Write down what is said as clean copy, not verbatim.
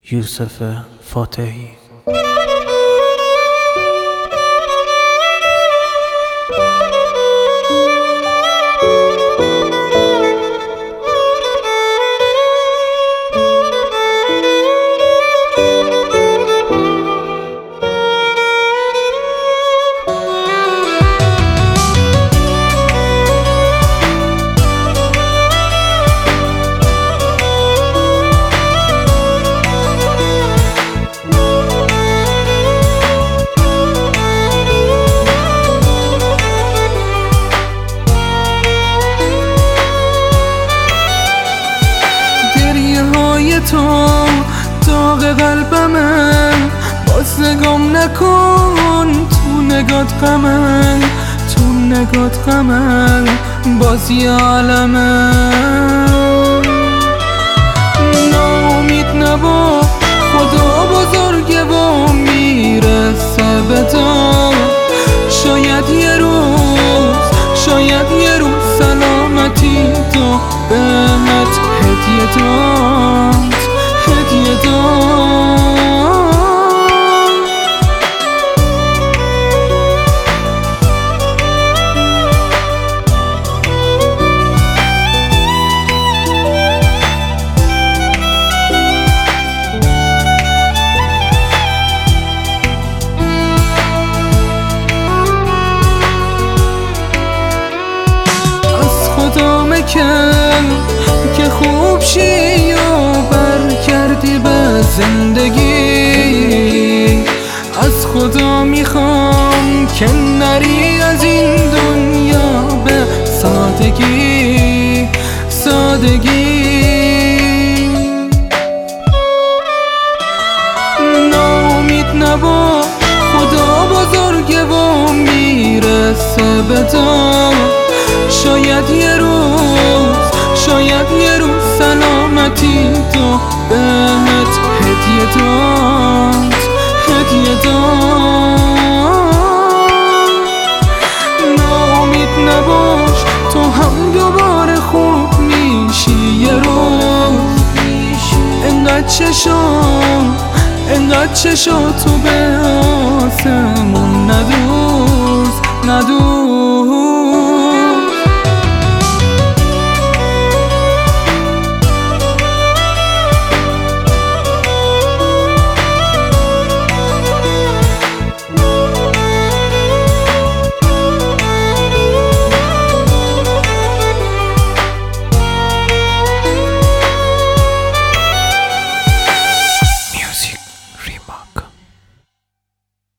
یوسف فاتحی. تو داغ قلبمه، باز نگام نکن، تو نگات غمه، تو نگات غمه، باز یه عالمه. ناامید نبا، خدا بزرگه و میرسه به تو. شاید یه روز سلامتی تو بهت هدیه داد، هدیه داد. از خدا مکن که خوب شی و بر کردی به زندگی. از خدا میخوام که نری از این دنیا به سادگی، سادگی. ناامید نبا، خدا بزرگه و میرسه به تو. شاید یه روز سلامتی تو بهت هدیه داد، هدیه داد. ناامید نباش، تو هم دوباره خوب میشی یه روز. انقدر چشا تو به آسمون ندوز، ندوز.